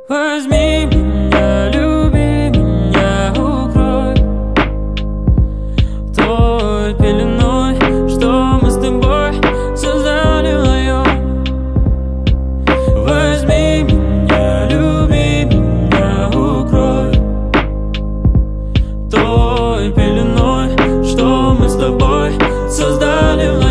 Возьми меня, люби меня, укрой той пеленой, что мы с тобой создали вдвоем. Возьми меня, люби меня, укрой той пеленой, что мы с тобой создали вдвоем.